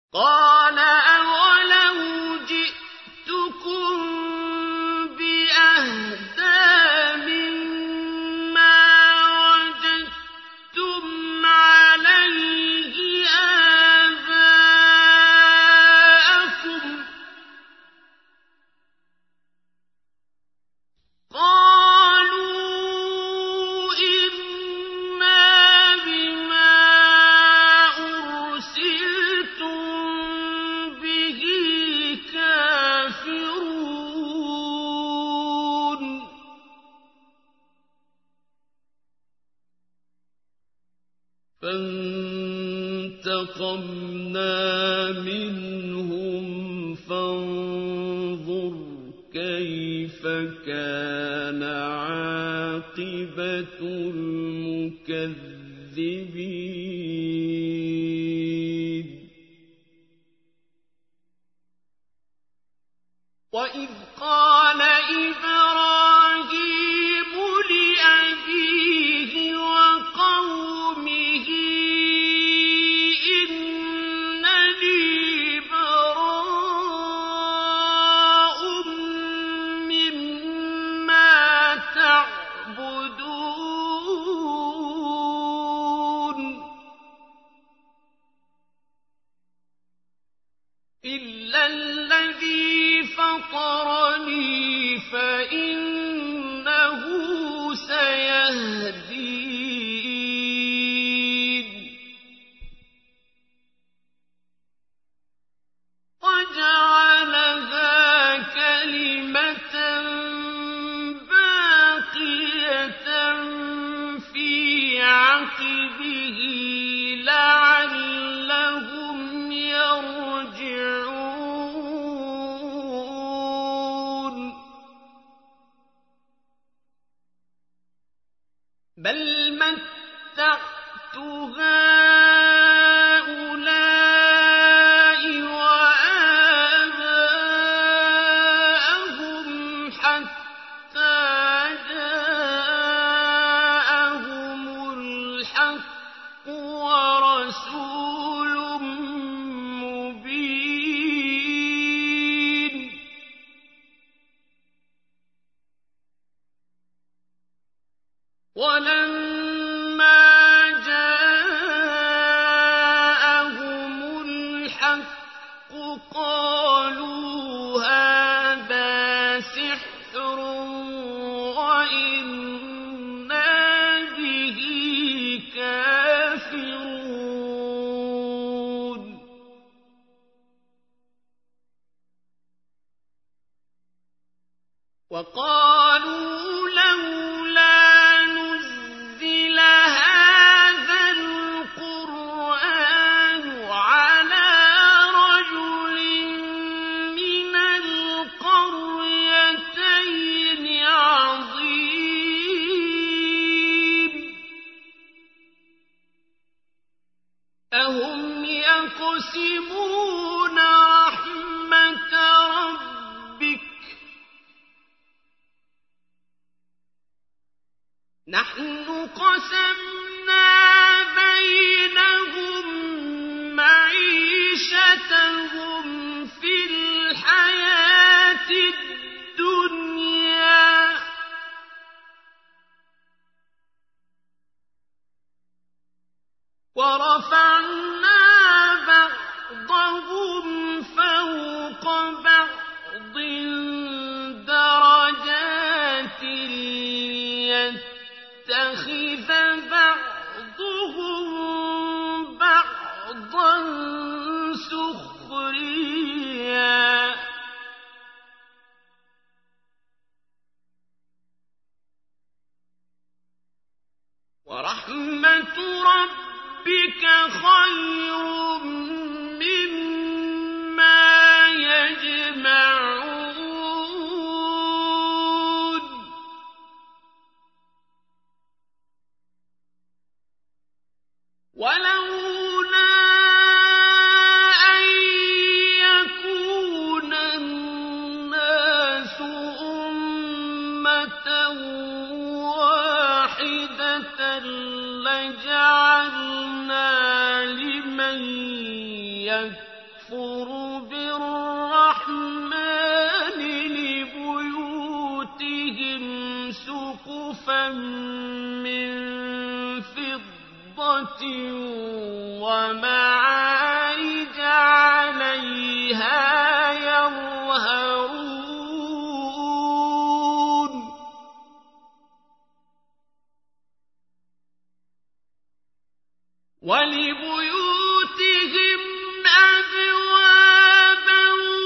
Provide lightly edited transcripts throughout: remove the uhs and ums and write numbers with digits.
قَالَ أَوَلَوْ جِئْتُكُم بِأَهْدَىٰ مِمَّا وَجَدتُّمْ عَلَيْهِ آبَاءَكُمْ ۖ قَالُوا إِنَّا بِمَا أُرْسِلْتُم بِهِ كَافِرُونَ فَانتَقَمْنَا مِنْهُمْ فَانظُرْ كَيْفَ كَانَ عَاقِبَةُ الْمُكَذِّبِينَ وَإِذْ قَالَ إِبْرَاهِيمُ لِأَبِيهِ وَقَوْمِهِ إِنَّنِي بَرَاءٌ مِّمَّا تَعْبُدُونَ إِلَّا الَّذِي فَطَرَنِي فَإِنَّهُ سَيَهْدِينِ وَجَعَلَهَا كَلِمَةً بَاقِيَةً فِي عَقِبِهِ لَعَلَّهُمْ يَرْجِعُونَ بَلْ مَتَّعْتُ هَٰؤُلَاءِ وَآبَاءَهُمْ حَتَّىٰ جَاءَهُمُ الْحَقُّ وَرَسُولٌ مُّبِينٌ وَلَمَّا جَاءَهُمُ الْحَقُّ قَالُوا هَٰذَا سِحْرٌ وَإِنَّا بِهِ كَافِرُونَ وَقَالُوا لَوْلَا نُزِّلَ هَٰذَا الْقُرْآنُ عَلَىٰ رَجُلٍ مِّنَ الْقَرْيَتَيْنِ عَظِيمٍ أَهُمْ يَقْسِمُونَ رَحْمَةَ رَبِّكَ ۚ نَحْنُ قَسَمْنَا بَيْنَهُم مَّعِيشَتَهُمْ فِي الْحَيَاةِ الدُّنْيَا ۚ وَرَفَعْنَا بَعْضَهُمْ فَوْقَ بَعْضٍ دَرَجَاتٍ لِّيَتَّخِذَ بَعْضُهُم بَعْضًا سُخْرِيًّا ۗ وَرَحْمَةُ رَبِّكَ خَيْرٌ مِّمَّا يَجْمَعُونَ وَلَوْلَا أَن يَكُونَ يكفر بالرحمن لبيوتهم سقفا من فضة ومعارج عليها يظهرون ولبيوتهم أبوابا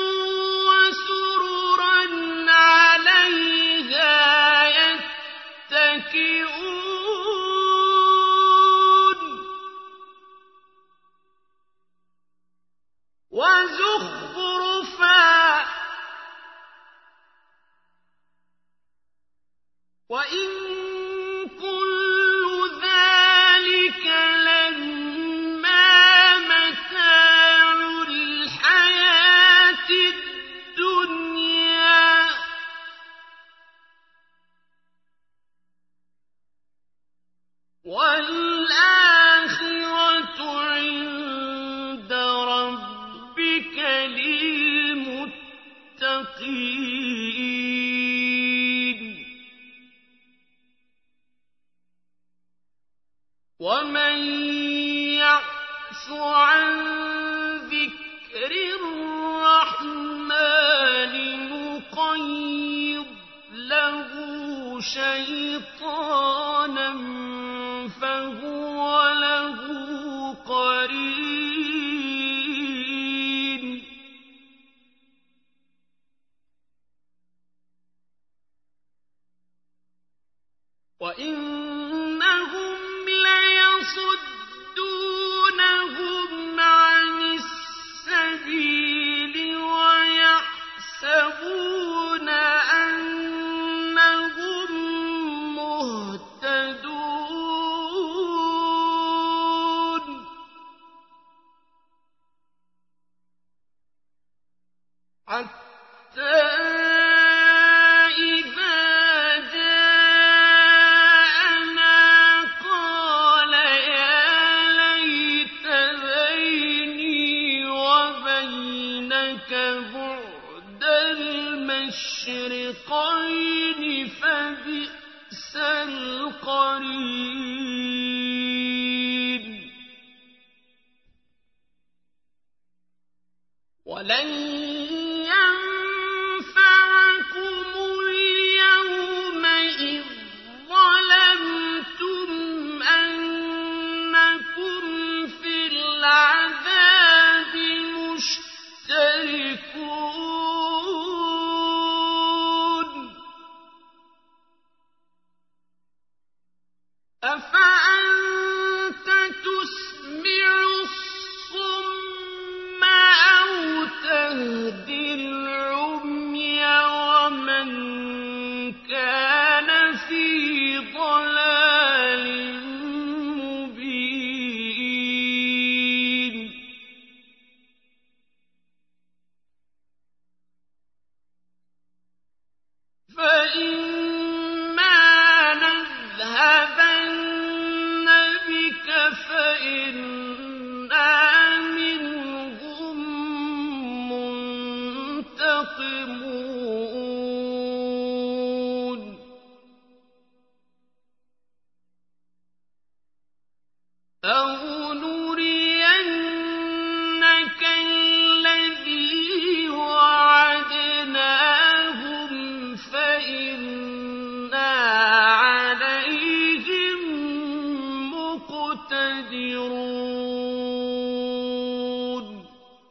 وسررا عليها يتكئون وزخرفا وإن كل ذلك لما متاع الحياة الدنيا والآخرة عند ربك للمتقين ومن يعش عن ذكر الرحمن نقيض له شيطانا فهو له قرين وإنهم ليصدونهم عن السبيل ويحسبون أنهم مهتدون حتى المشرقين فبئس القرين ولن ينفعكم اليوم إذ ظلمتم أنكم في العذاب مشتركون أفأنت تسمع الصم أو تهدي العمي ومن كان في ضلال مبين فإما نذهبن بك فإنا منهم منتقمون أو نرينك الذي وعدناهم فإنا عليهم مقتدرون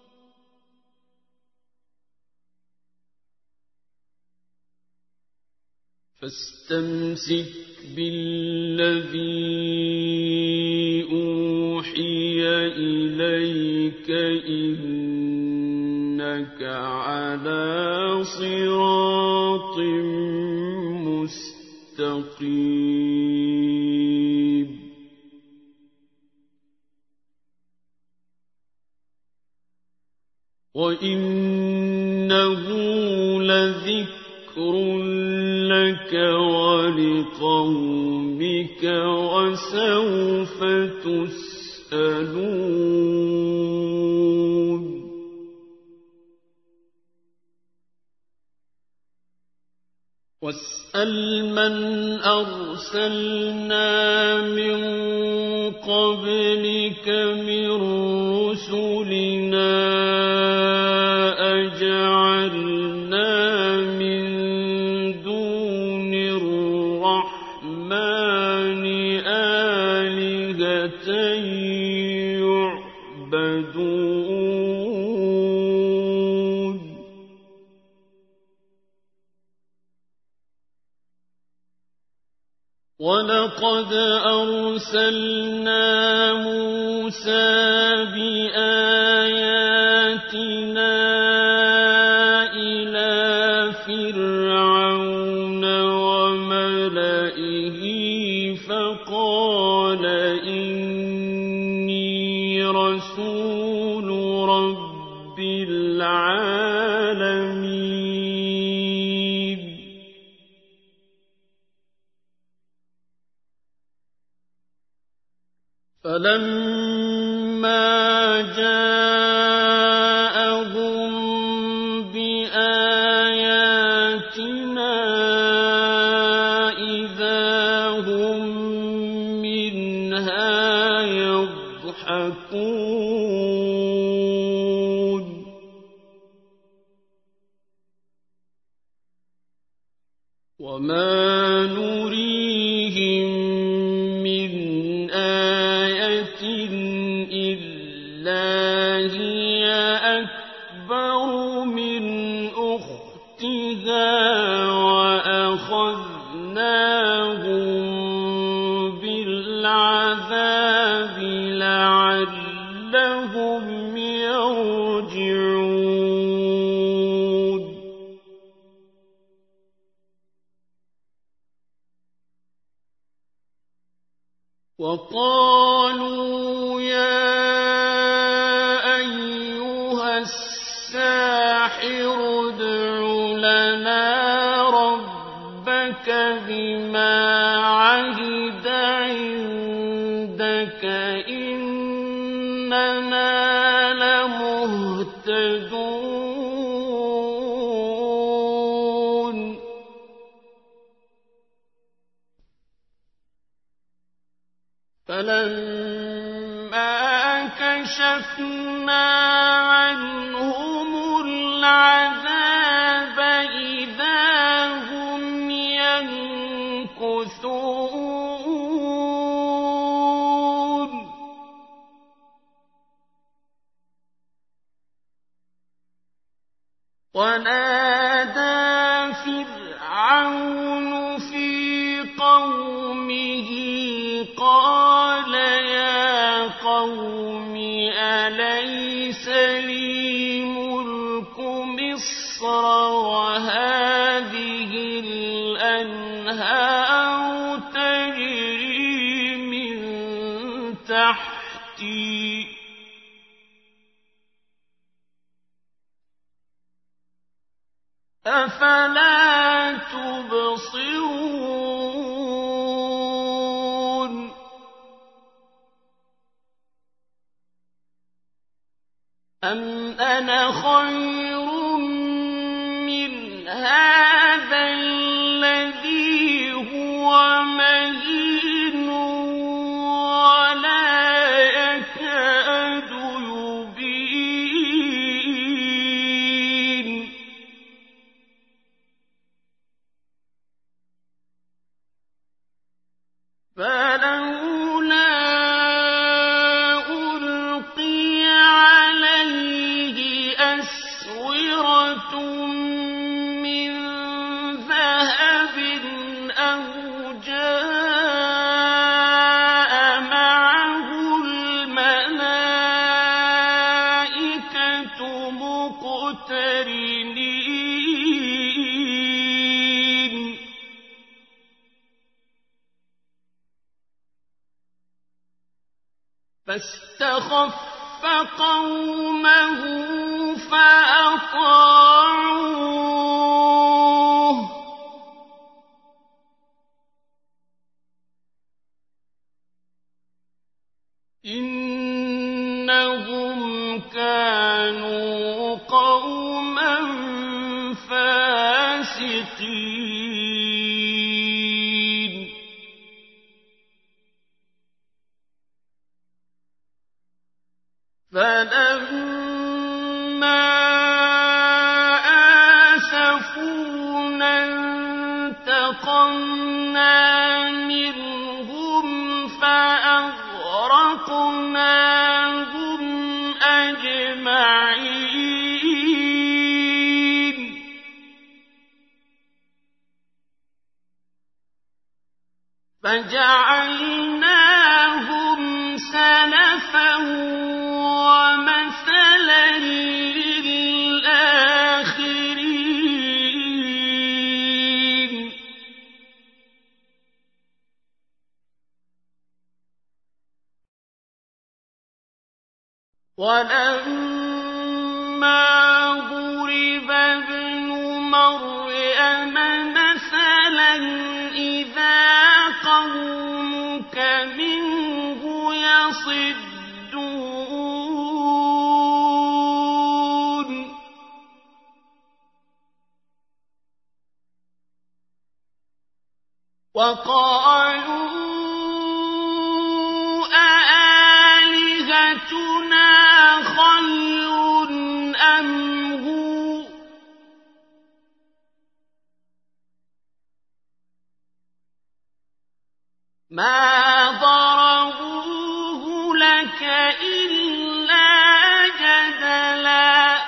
فاستمسك بالذي أوحي إليك إنك على صراط مستقيم وإنه لذكر لك ولقومك وسوف تسألون واسأل من أرسلنا من قبلك من رسلنا أجعلنا من دون الرحمن آلهة يعبدون ولقد أرسلنا موسى بآياتنا إلى فرعون وملئه فقال إني رسول رب العالمين فلما جاءهم بآياتنا إذا هم منها يضحكون وما نريهم من آية إلا هي أكبر من أختها وأخذناهم بالعذاب لعلهم يرجعون وقالوا يا أيها الساحر ادع لنا ربك بما عهد عندك إننا لمهتدون فلما كشفنا عنهم العذاب إذا هم ينكثون ونادى فرعون في قومه قال يا قوم أليس لي ملك مصر وهذه الأنهار تجري من تحتي أفلا تبصرون أم أنا خير من هذا الذي هو مهين ولا يكاد يبين فلولا ألقي عليه أسورة من ذهب أو جاء معه الملائكة مقترنين فاستخف قومه فأطاعوه إنهم كانوا قوما فاسقين فانتقمنا منهم فأغرقناهم أجمعين فجعلناهم سلفا ومثلا للآخرين ولما ضرب ابن مريم مثلا إذا قومك منه يصدون وقالوا أآلهتنا خير أم هو ما ضربوه لك إلا جدلا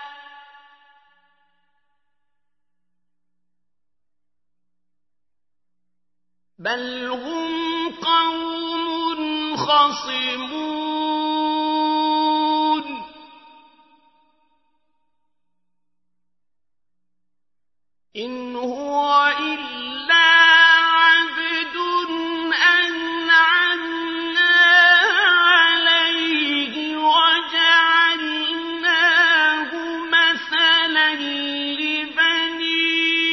بل هم قوم خصمون إن هو إلا عبد أنعمنا عليه وجعلناه مثلا لبني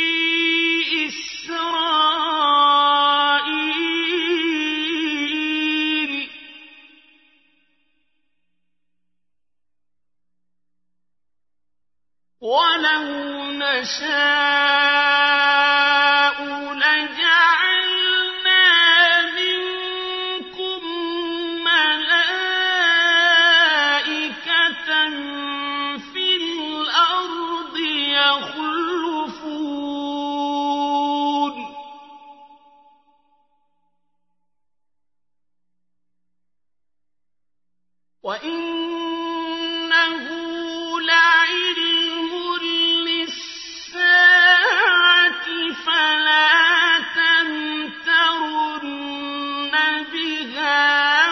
إسرائيل ولو نشاء لجعلنا منكم ملائكة في الأرض يخلفون وإنه لعلم للساعة فلا تمترن بها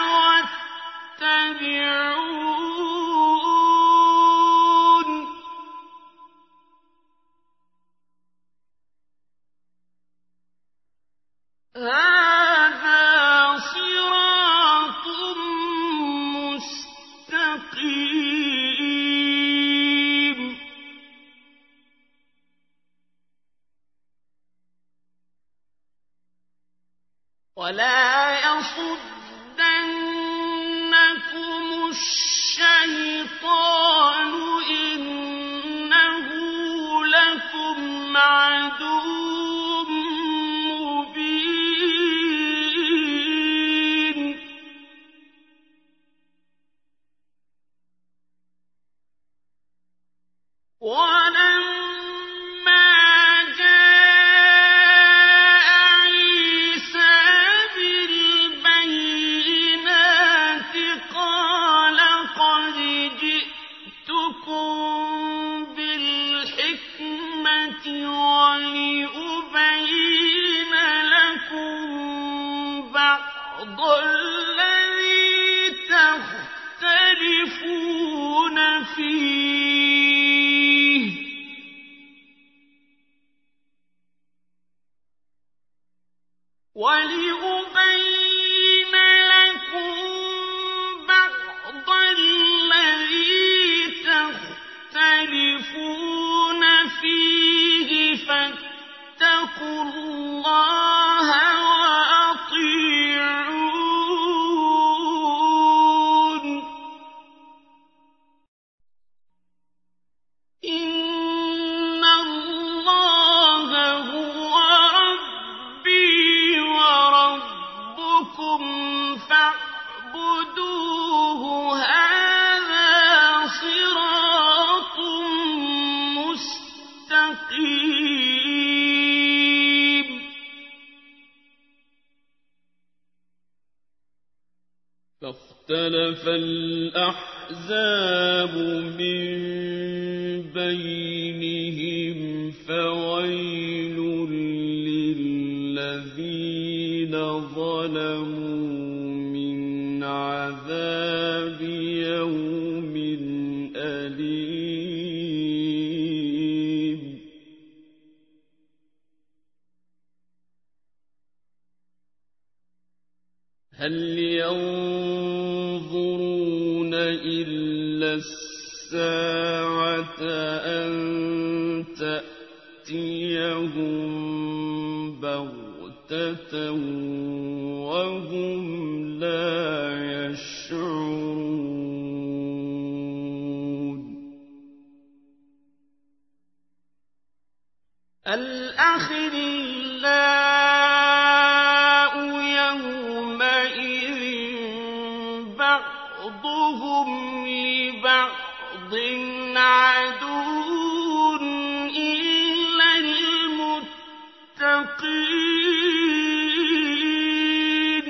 واتبعون هذا صراط مستقيم ولا يصدنكم الشيطان إنه لكم عدو مبين ولما جاء عيسى بالبينات قال قد جئتكم بالحكمة ولأبين لكم بعض الذي تختلفون فيه ولأبين لكم بعض الذي تختلفون فيه فاتقوا الله وأطيعون اخْتَلَفَ الْأَحْزَابُ مِن بَيْنِهِمْ فَوَيْلٌ لِّلَّذِينَ ظَلَمُوا مِنْ عَذَابِ يَوْمٍ أَلِيمٍ هَلْ يَنظُرُونَ إِلَّا السَّاعَةَ أَن تَأْتِيَهُم بَغْتَةً وَهُمْ لَا يَشْعُرُونَ الْأَخِلَّاءُ يَوْمَئِذٍ بَعْضُهُمْ لِبَعْضٍ عَدُوٌّ إِلَّا الْمُتَّقِينَ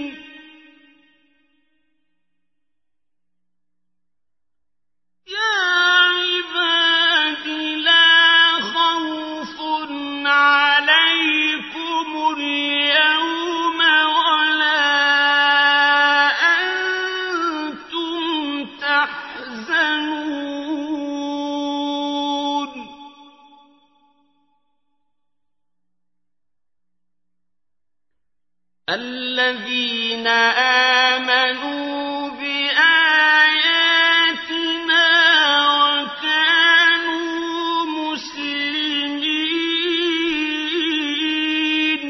يَا عِبَادِ لَا خَوْفٌ عَلَيْكُمُ الْيَوْمَ وَلَا أَنتُمْ تَحْزَنُونَ الَّذِينَ آمَنُوا بِآيَاتِنَا وَكَانُوا مُسْلِمِينَ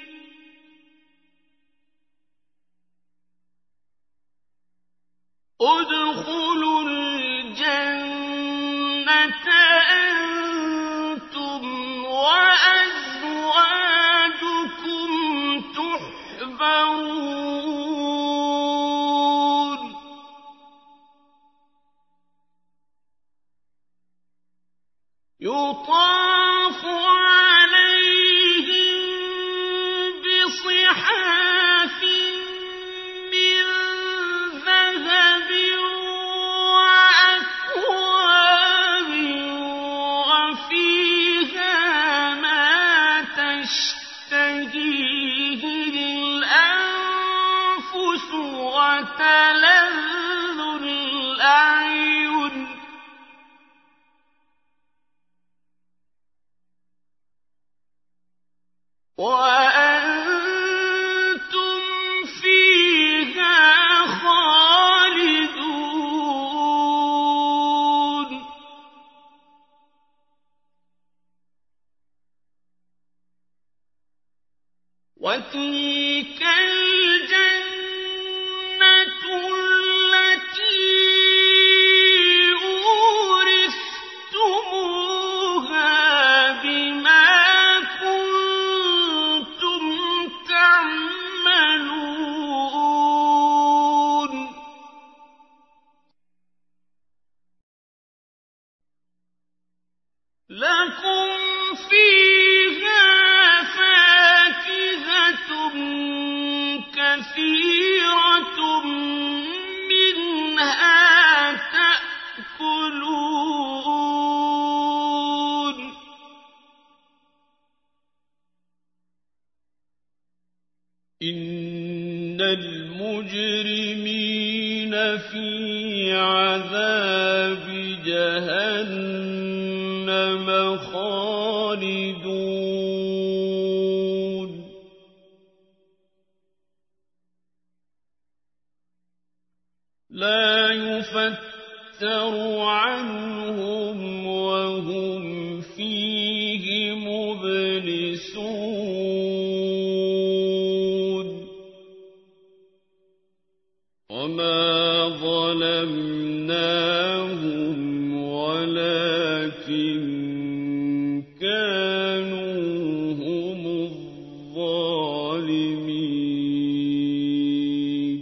ادْخُلُوا الْجَنَّةَ أَنتُمْ وَأَزْوَاجُكُمْ تُحْبَرُونَ يُطَافُ عَلَيْهِم بِصِحَافٍ مِّن ذَهَبٍ وَأَكْوَابٍ وَفِيهَا مَا تَشْتَهِيهِ الْأَنفُسُ وَتَلَذُّ الْأَعْيُنُ وَأَنتُمْ فِيهَا خَالِدُونَ وَتِلْكَ الْجَنَّةُ الَّتِي أُورِثْتُمُوهَا بِمَا كُنتُمْ تَعْمَلُونَ لَكُمْ فِيهَا فَاكِهَةٌ كَثِيرَةٌ مِّنْهَا تَأْكُلُونَ إِنَّ الْمُجْرِمِينَ فِي عَذَابِ جَهَنَّمَ خَالِدُونَ لَا يُفَتَّرُ عَنْهُمْ وَهُمْ فِيهِ مُبْلِسُونَ وَمَا ظَلَمْنَاهُمْ وَلَٰكِن كَانُوا هُمُ الظَّالِمِينَ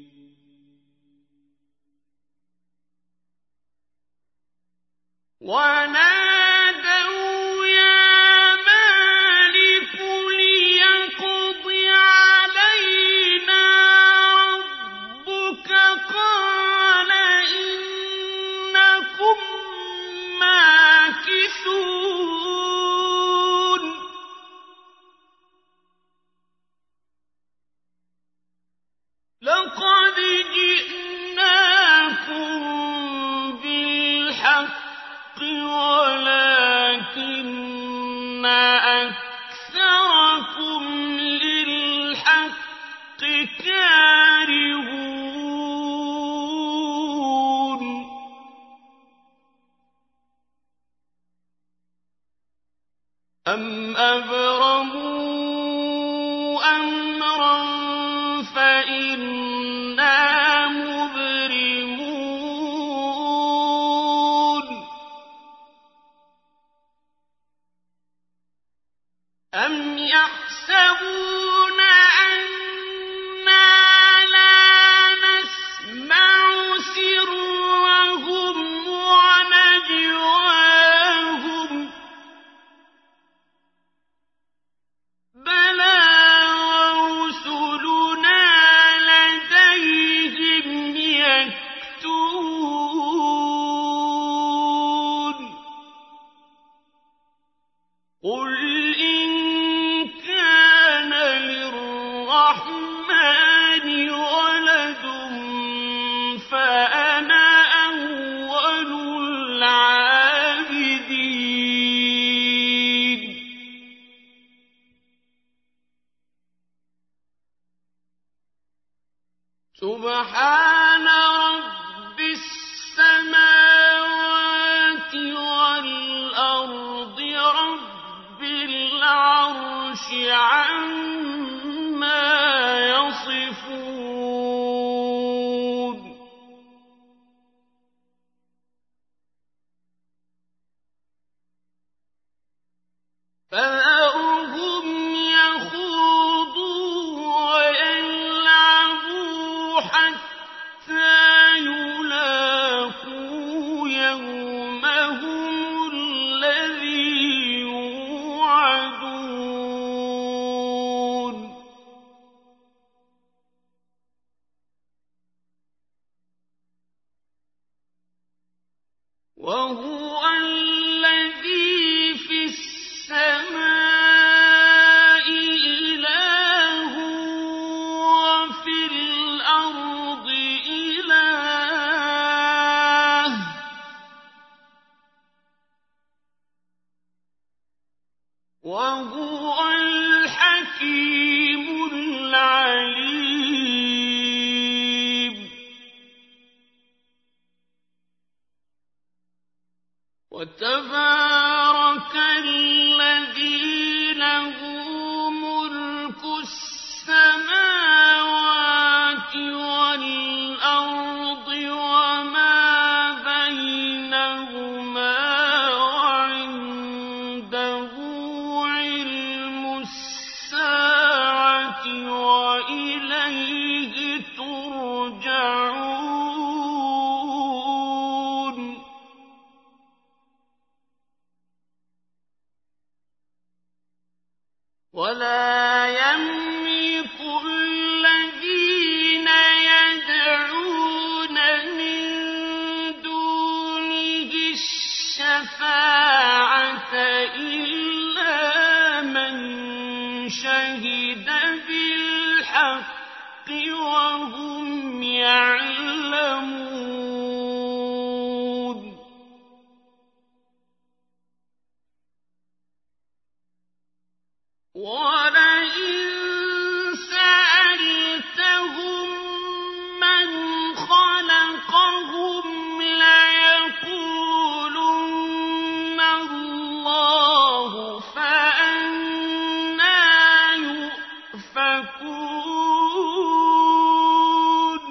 وَنَادَوْا يَا مَالِكُ لِيَقْضِ عَلَيْنَا رَبُّكَ قَالَ ولكن أكثركم للحق كارهون أم أبرموا أمرا فإنا مبرمون أم يحسبون أنا لا نسمع سرهم ونجواهم بلى ورسلنا لديهم يكتبون قل إن كان للرحمن ولد فأنا أول العابدين سبحان رب السماوات والأرض رب العرش عما يصفون فذرهم يخوضوا ويلعبوا حتى يلاقوا يومهم الذي يوعدون وهو الذي في السماء إله وفي الأرض إله وهو الحكيم العليم وتبارك الذي له ملك السماوات والأرض وما بينهما وعنده علم الساعة وإليه ترجعون ولا يملك الذين يدعون من دونه الشفاعة إلا من شهد بالحق وهم يعلمون ولئن سألتهم من خلقهم ليقولن الله فأنى يؤفكون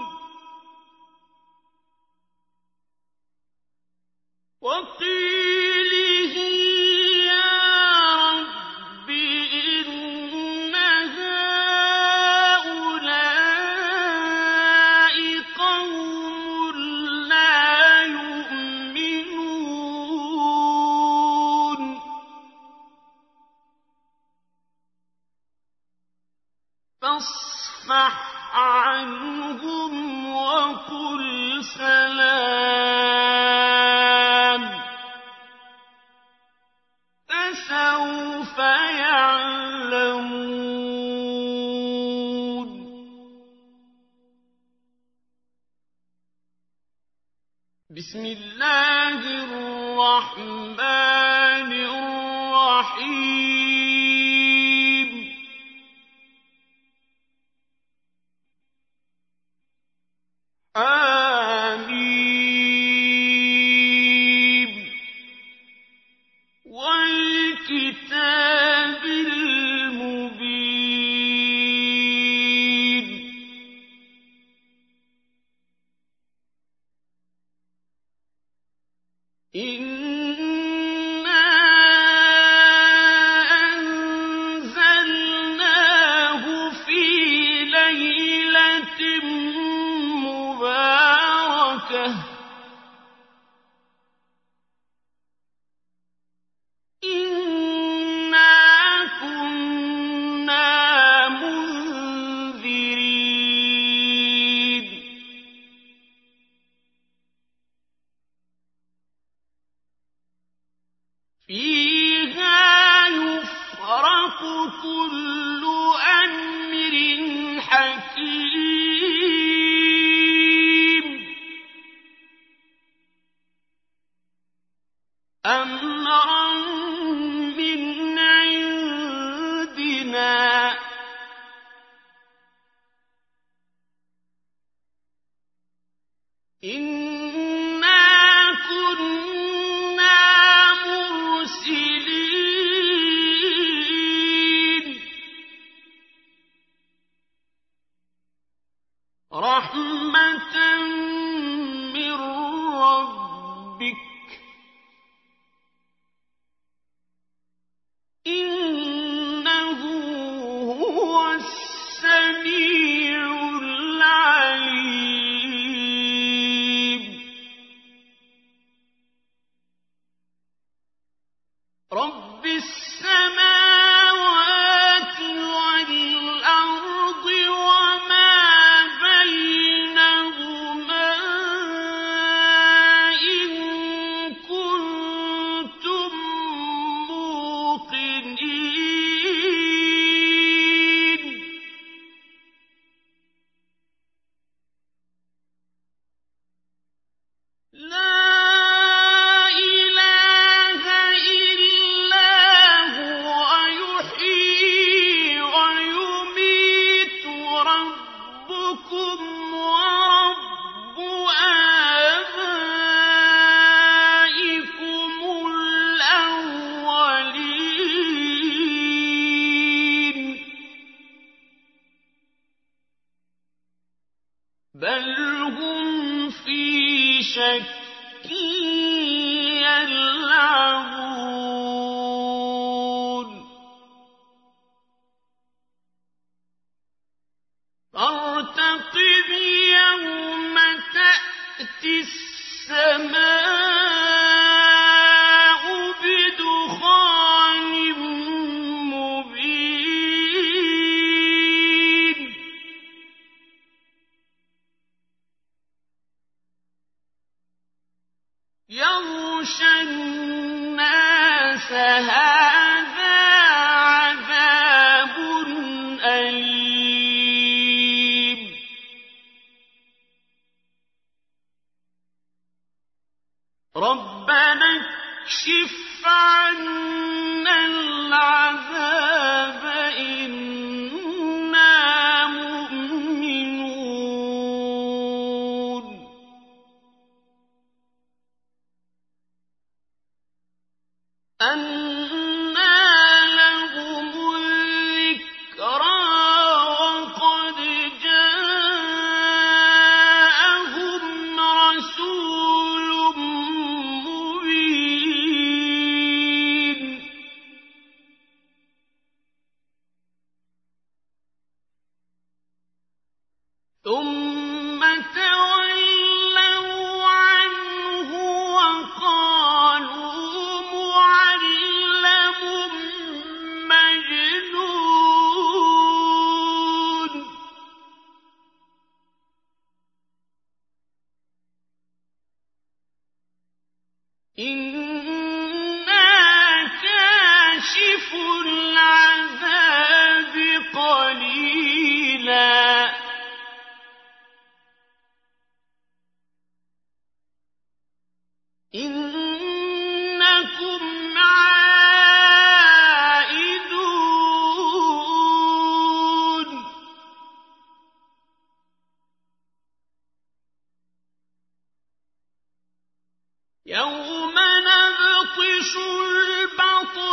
وقيله يا رب إن هؤلاء قوم لا يؤمنون فاصفح عنهم وقل سلام فسوف يعلمون بسم الله الرحمن الرحمن الرحيم حم والكتاب المبين إنا أنزلناه في ليلة مباركة إنا كنا منذرين فيها يفرق كل أمر حكيم أمرا من عندنا إنا كنا مرسلين رحمة من ربك إنه هو السميع العليم رب السماوات والأرض وما بينهما إن كنتم موقنين لا إله إلا هو يحيي ويميت ربكم ورب آبائكم الأولين بل هم في شك يلعبون فارتقب يوم تأتي السماء بدخان مبين يغشى الناس هذا عذاب أليم ربنا اكشف عنا العذاب إنا مؤمنون أنى لهم الذكرى وقد جاءهم رسول مبين ثم تولوا عنه وقالوا معلم مجنون إنا كاشف العذاب قليلا إنا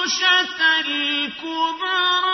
البطشة الكبرى